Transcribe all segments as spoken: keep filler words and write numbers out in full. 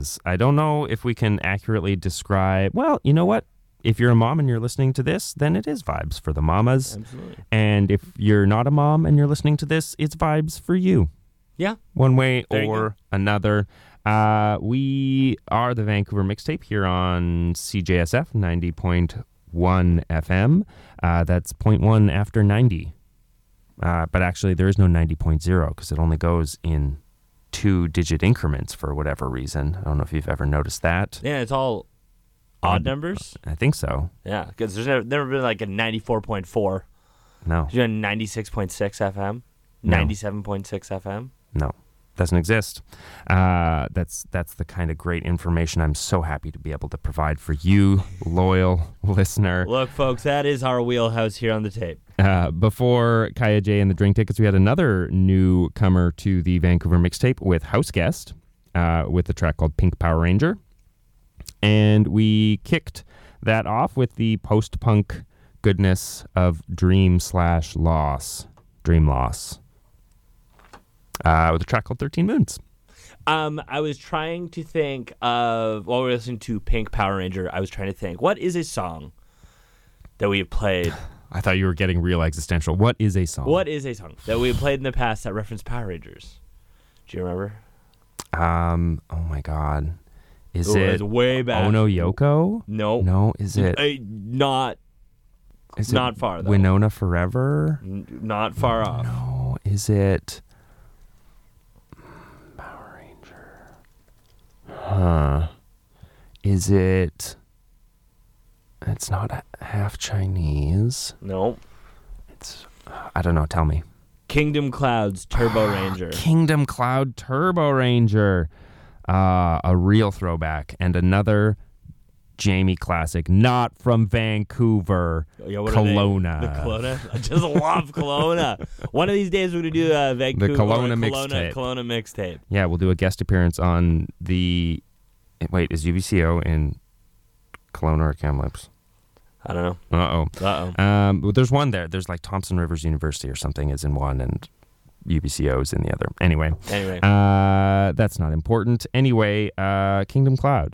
I don't know if we can accurately describe... Well, you know what? If you're a mom and you're listening to this, then it is vibes for the mamas. Absolutely. And if you're not a mom and you're listening to this, it's vibes for you. Yeah. One way There or another. Uh, we are the Vancouver Mixtape here on C J S F ninety point one F M. Uh, that's zero point one after ninety. Uh, but actually, there is no ninety point zero because it only goes in two-digit increments for whatever reason. I don't know if you've ever noticed that. Yeah, it's all odd numbers. I think so. Yeah, because there's never, never been like a ninety-four point four. No. There's been ninety-six point six F M, No. ninety-seven point six F M. No. Doesn't exist. Uh, that's that's the kind of great information I'm so happy to be able to provide for you, loyal listener. Look, folks, that is our wheelhouse here on the tape. Uh, before Kaya J and the Drink Tickets, we had another newcomer to the Vancouver Mixtape with House Guest uh, with a track called Pink Power Ranger. And we kicked that off with the post-punk goodness of Dream slash Loss. Dream Loss. Uh, with a track called thirteen Moons. Um, I was trying to think of, while we were listening to Pink Power Ranger, I was trying to think, what is a song that we have played? I thought you were getting real existential. What is a song? What is a song that we have played in the past that referenced Power Rangers? Do you remember? Um. Oh my God. Is Ooh, it it's way back. Oh No Yoko? No. No. Is it? Uh, not Is not it far, though. Winona Forever? N- not far off. No. Is it? Power Ranger. Huh. Is it? It's not a- half Chinese. No. It's. I don't know. Tell me. Kingdom Clouds Turbo Ranger. Kingdom Cloud Turbo Ranger. Uh, a real throwback. And another Jamie classic, not from Vancouver. Yeah, what are they? Kelowna. The Kelowna? I just love Kelowna. One of these days we're going to do a Vancouver Kelowna Kelowna mixtape. Kelowna mixtape. Yeah, we'll do a guest appearance on the... Wait, is U B C O in Kelowna or Kamloops? I don't know. Uh-oh. Uh-oh. Um, but there's one there. There's like Thompson Rivers University or something is in one, and U B C O is in the other. Anyway. Anyway. Uh, that's not important. Anyway, uh, Kingdom Cloud.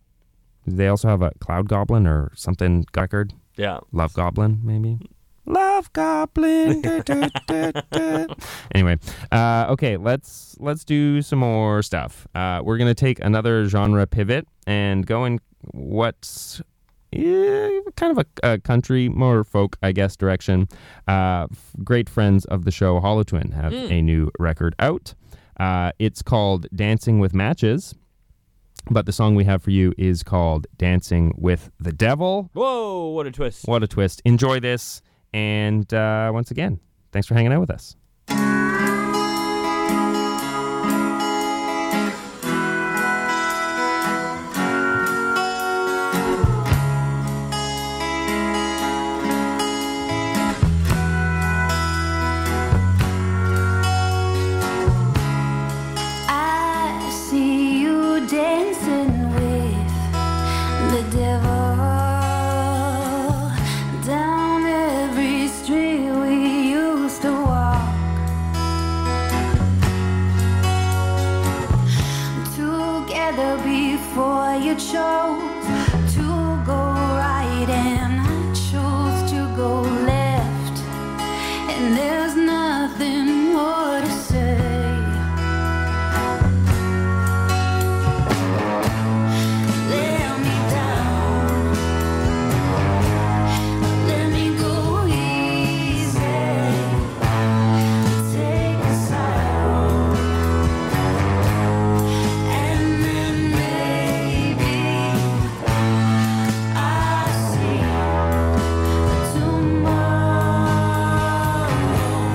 They also have a Cloud Goblin or something, Guckard? Yeah. Love Goblin, maybe? Love Goblin. da, da, da, da. Anyway, uh, okay, let's let's do some more stuff. Uh, we're going to take another genre pivot and go in what's... Yeah, kind of a, a country, more folk, I guess, direction. Uh, f- great friends of the show, Hollow Twin, have Mm. a new record out. Uh, it's called Dancing with Matches, but the song we have for you is called Dancing with the Devil. Whoa, what a twist. What a twist. Enjoy this, and uh, once again, thanks for hanging out with us. Tomorrow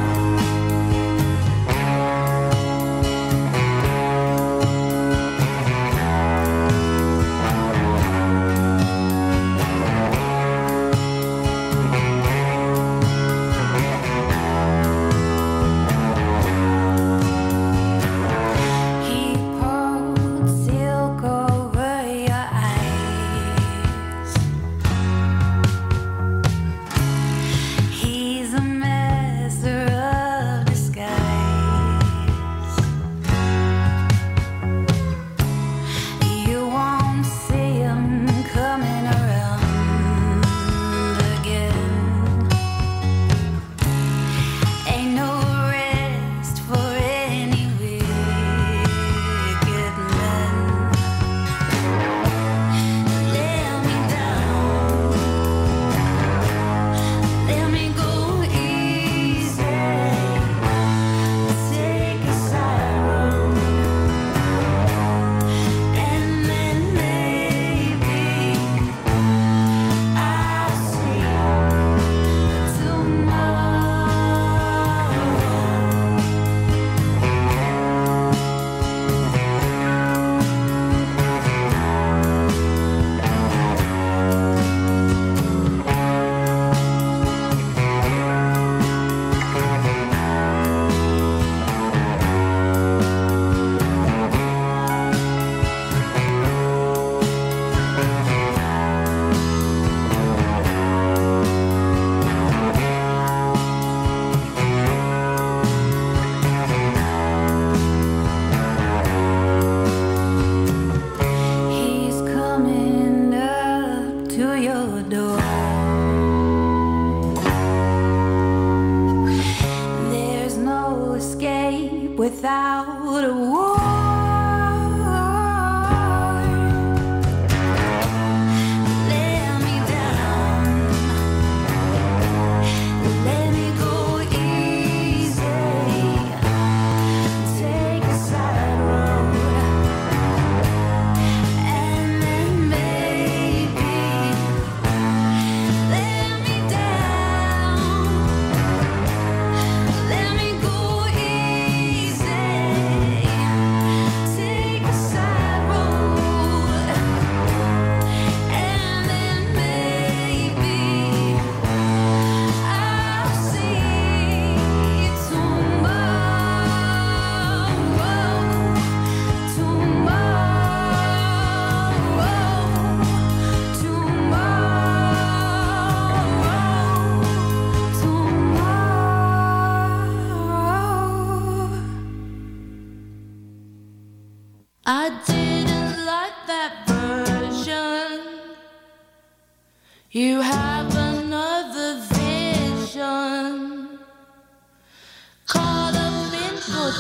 You have another vision, caught up in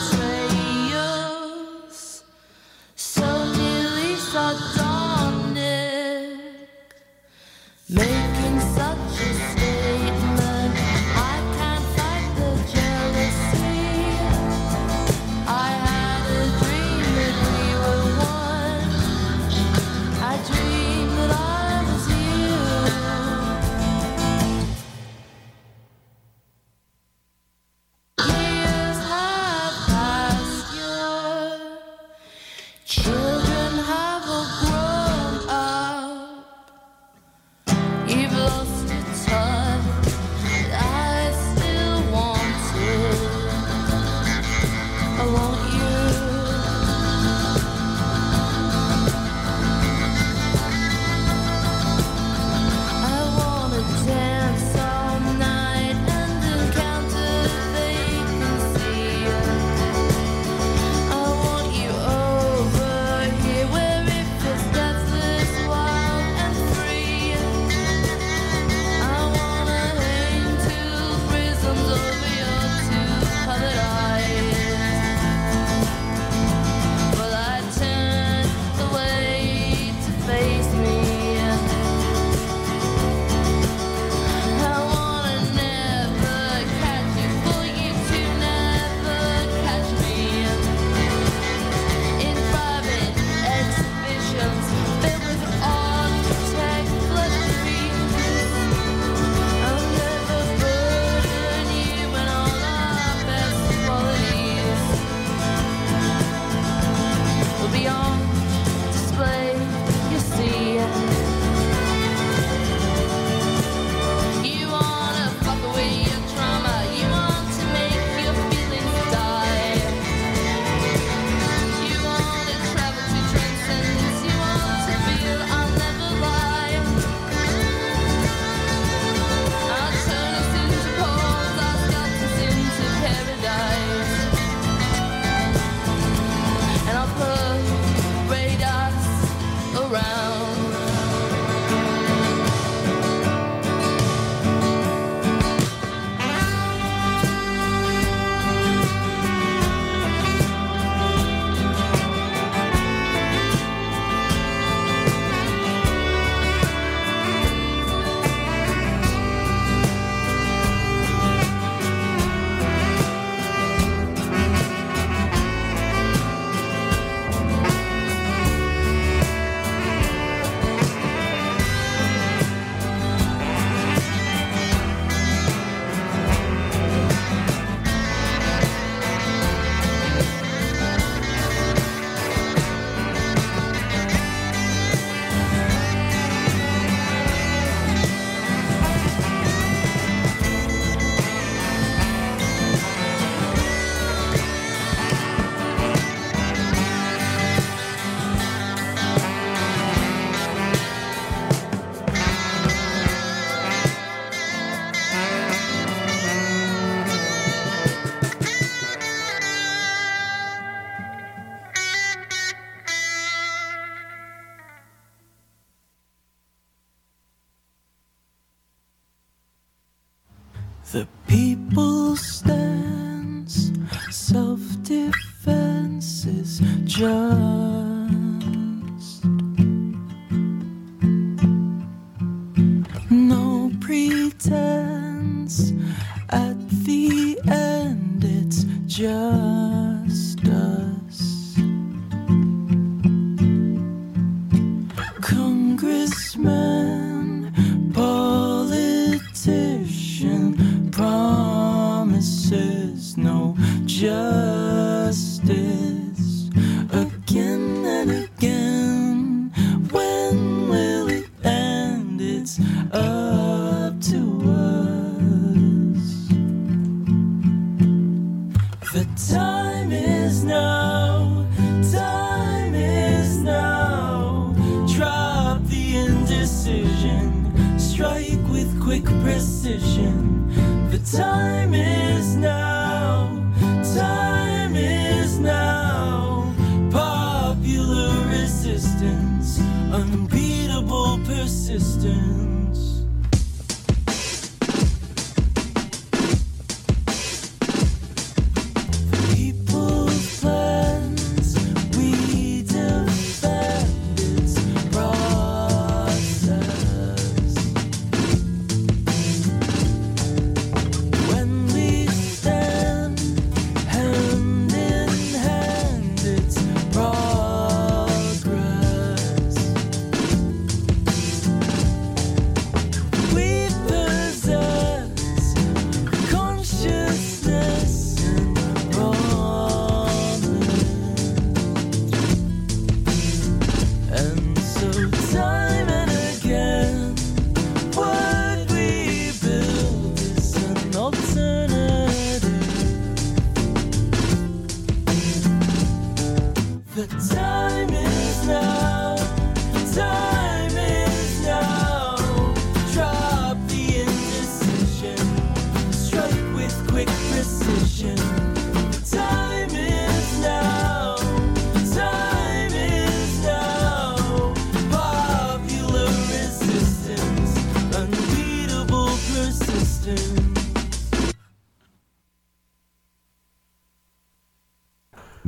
portrayals, so nearly sardonic, making such a statement. I can't fight the jealousy. I had a dream that we were one. I dreamed that I was you. Years have passed, your children have all grown up. You've lost your touch, but I still want it. I want you. I wanna dance all night and encounter vacancy. I want you over here where it feels deathless, wild and free. I wanna hang two prisms over your two colored eyes. Well, I turn away to face me. I wanna never catch you, for you to never catch me. In private exhibitions filled with architect luxuries, I'll never burden you in all our best qualities. Will be on display, you see. You wanna fuck away your trauma. You want to make your feelings die. You wanna travel to transcendence. You want to feel I'll never lie. I'll turn us into poles, our skeletons into paradise. And I'll parade us around. The people's stance, self-defense is just. No pretense, at the end it's just us. Congressman, politician, promises no justice. Again and again, when will it end? It's up to us. The time is now, time is now. Drop the indecision, strike with quick precision. The time is now, time is now. Popular resistance, unbeatable persistence.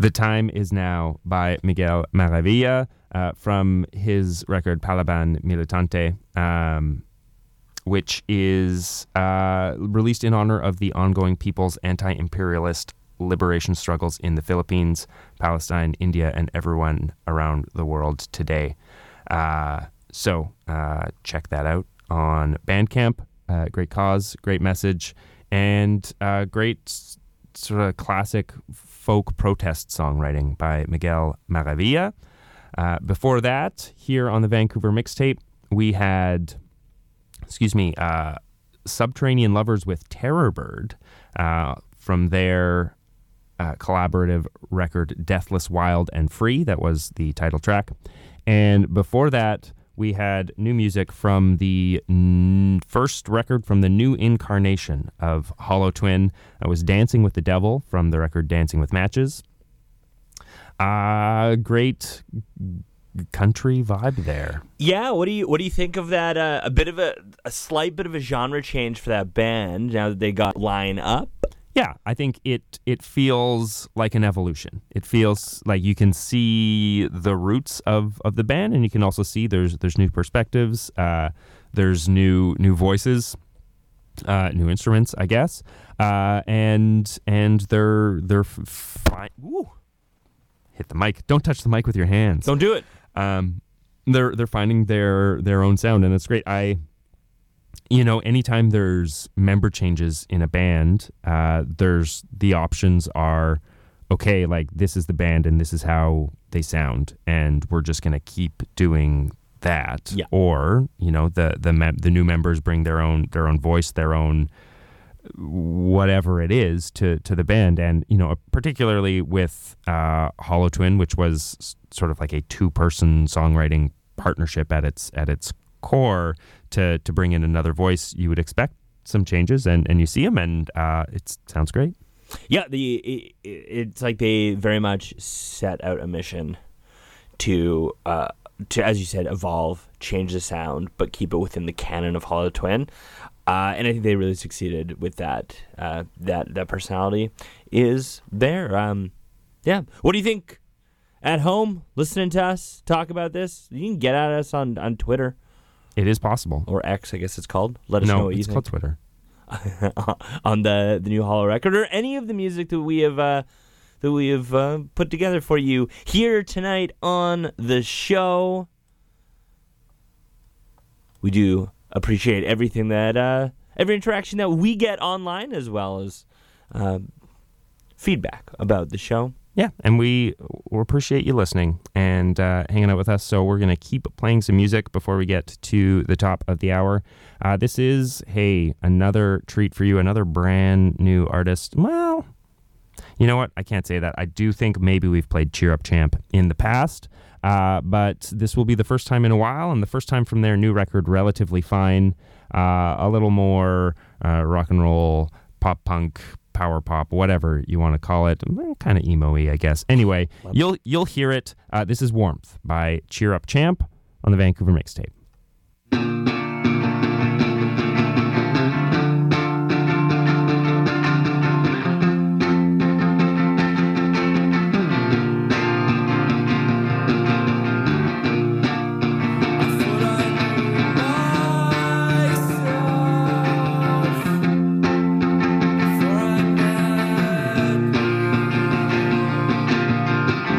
The Time Is Now by Miguel Maravilla uh, from his record Palaban Militante, um, which is uh, released in honor of the ongoing people's anti-imperialist liberation struggles in the Philippines, Palestine, India, and everyone around the world today. Uh, so uh, check that out on Bandcamp. Uh, great cause, great message, and uh, great s- sort of classic folk protest songwriting by Miguel Maravilla. Uh, before that, here on the Vancouver Mixtape, we had, excuse me, uh, Subterranean Lovers with Terror Bird uh, from their uh, collaborative record Deathless, Wild, and Free. That was the title track. And before that, we had new music from the n- first record from the new incarnation of Hollow Twin. That was Dancing with the Devil from the record Dancing with Matches. Uh, great country vibe there. Yeah, what do you what do you think of that? Uh, a bit of a a slight bit of a genre change for that band now that they got Line Up. Yeah, I think it it feels like an evolution. It feels like you can see the roots of, of the band, and you can also see there's there's new perspectives, uh, there's new new voices, uh, new instruments, I guess, uh, and and they're they're fine. Ooh, hit the mic! Don't touch the mic with your hands. Don't do it. Um, they're they're finding their their own sound, and it's great. I. You know, anytime there's member changes in a band, uh, there's the options are, okay, like this is the band and this is how they sound, and we're just going to keep doing that. Yeah. Or, you know, the the mem- the new members bring their own their own voice, their own whatever it is to to the band, and you know, particularly with uh, Hollow Twin, which was s- sort of like a two person songwriting partnership at its at its core. To, to bring in another voice, you would expect some changes, and, and you see them, and uh, it sounds great. Yeah, the it, it's like they very much set out a mission to uh, to, as you said, evolve, change the sound, but keep it within the canon of Hollow Twin. Uh, and I think they really succeeded with that. Uh, that that personality is there. Um, yeah. What do you think? At home, listening to us talk about this, you can get at us on, on Twitter. It is possible. Or X, I guess it's called. Let us no, know what you it's think. called Twitter. on the the new Hollow record, or any of the music that we have uh, that we have uh, put together for you here tonight on the show. We do appreciate everything that uh, every interaction that we get online, as well as uh, feedback about the show. Yeah, and we, we appreciate you listening and uh, hanging out with us. So we're going to keep playing some music before we get to the top of the hour. Uh, this is, hey, another treat for you, another brand new artist. Well, you know what? I can't say that. I do think maybe we've played Cheer Up Champ in the past, uh, but this will be the first time in a while, and the first time from their new record, Relatively Fine, uh, a little more uh, rock and roll, pop punk, power pop, whatever you want to call it, kind of emo-y, I guess. Anyway, Love you'll you'll hear it. Uh, this is Warmth by Cheer Up Champ on the Vancouver Mixtape.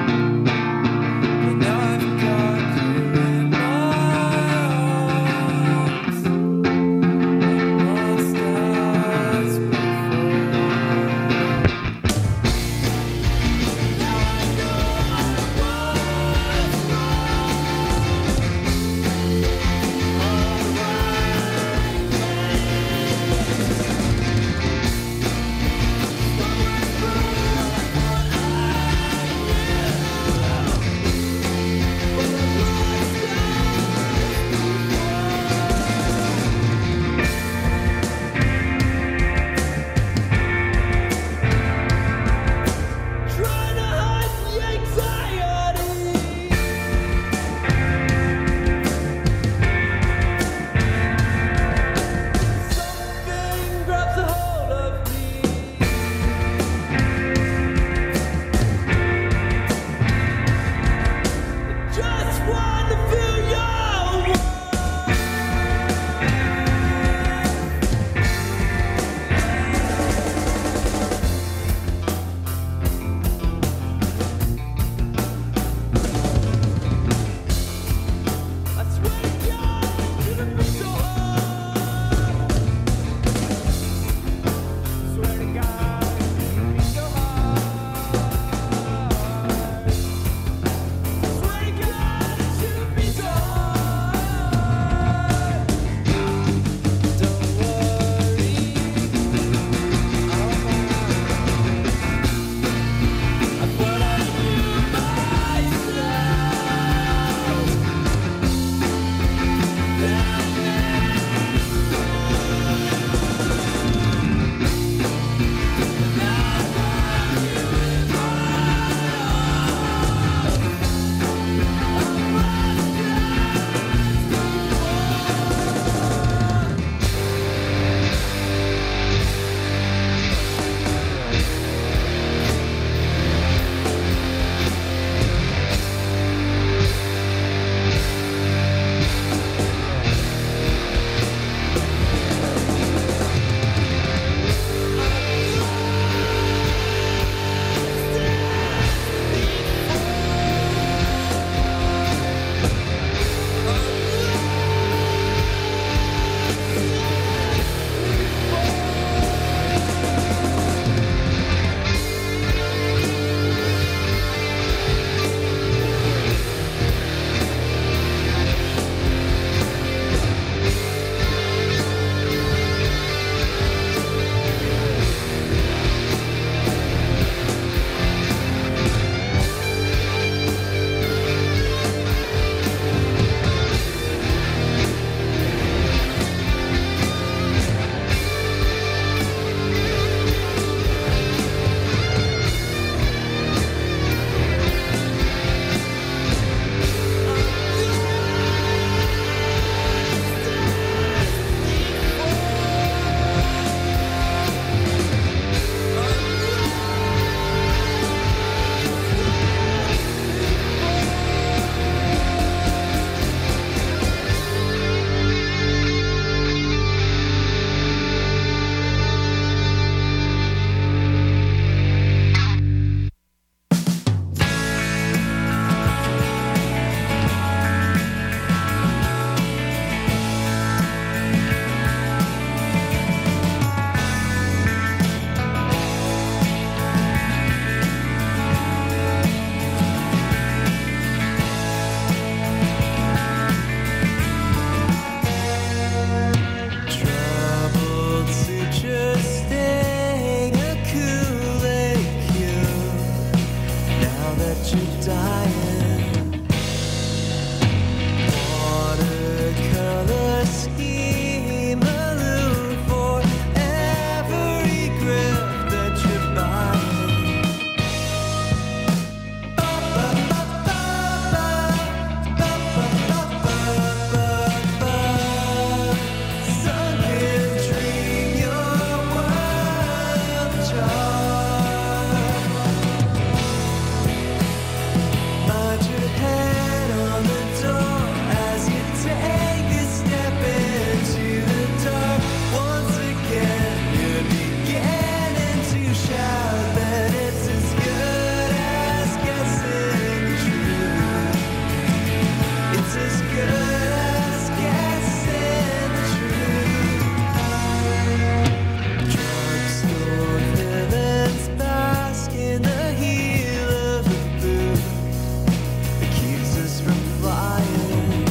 Now I've got you in my Just guessing the truth. Drugstore villains bask in the heel of the boot that keeps us from flying.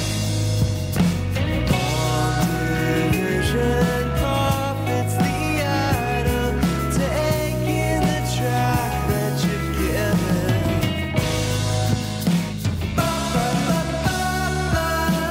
Long division profits the item, taking the track that you're given. Ba, ba, ba, ba, ba.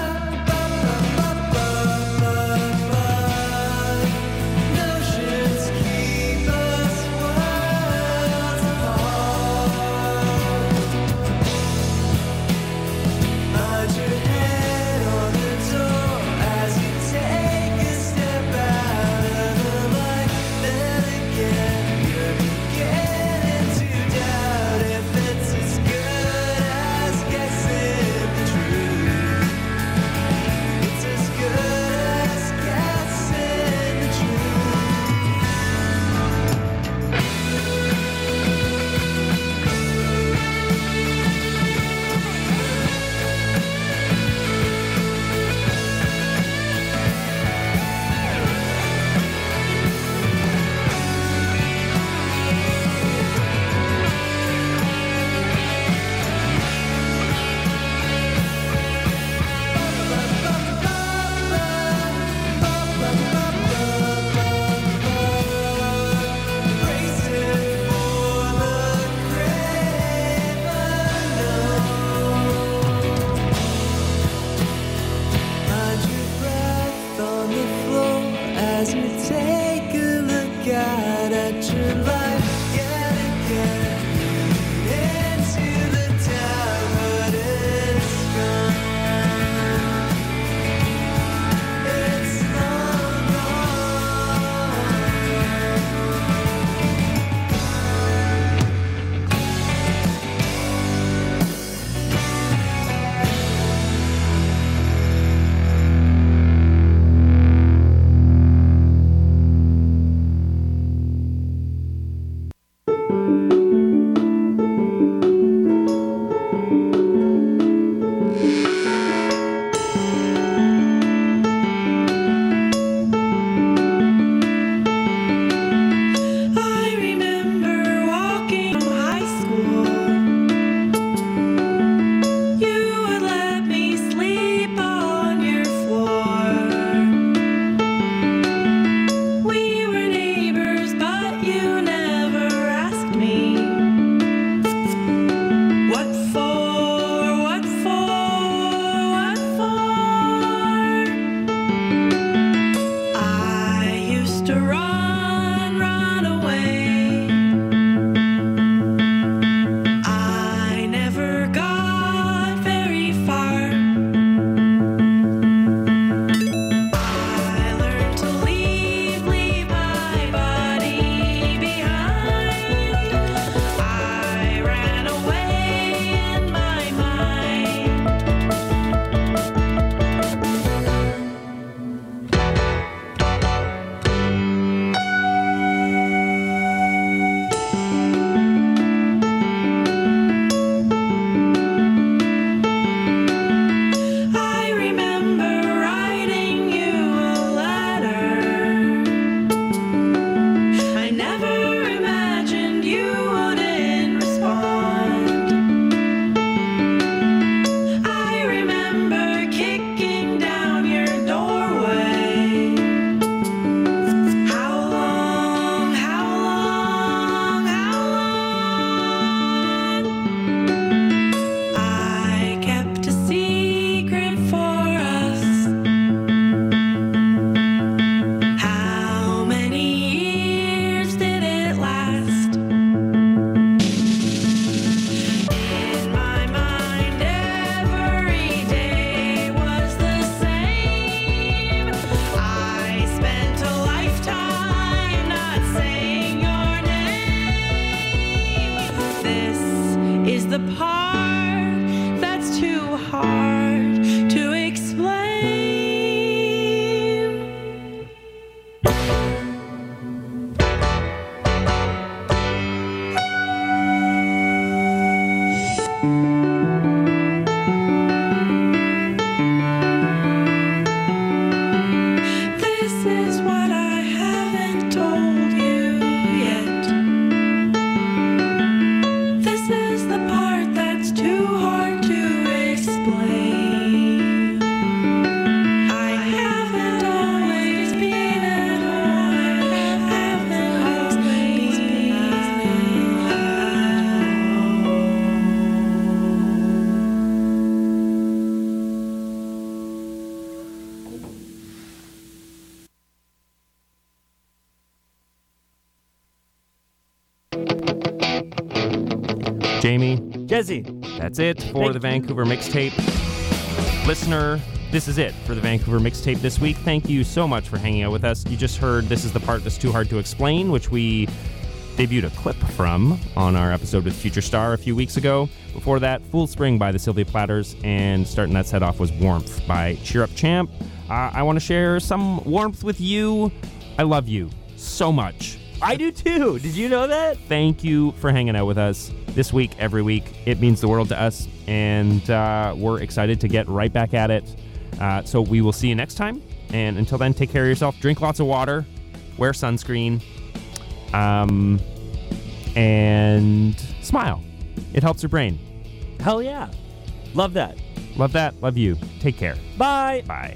Jamie, Jesse. that's it for Thank the Vancouver Mixtape. Listener, this is it for the Vancouver Mixtape this week. Thank you so much for hanging out with us. You just heard This Is the Part That's Too Hard to Explain, which we debuted a clip from on our episode with Future Star a few weeks ago. Before that, Fool Spring by the Sylvia Platters, and starting that set off was Warmth by Cheer Up Champ. Uh, I want to share some warmth with you. I love you so much. I do too. Did you know that? Thank you for hanging out with us this week, every week. It means the world to us, and uh, we're excited to get right back at it. Uh, so we will see you next time, and until then, take care of yourself. Drink lots of water. Wear sunscreen. Um, and smile. It helps your brain. Hell yeah. Love that. Love that. Love you. Take care. Bye. Bye.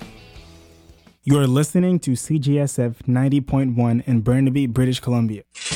You're listening to C G S F ninety point one in Burnaby, British Columbia.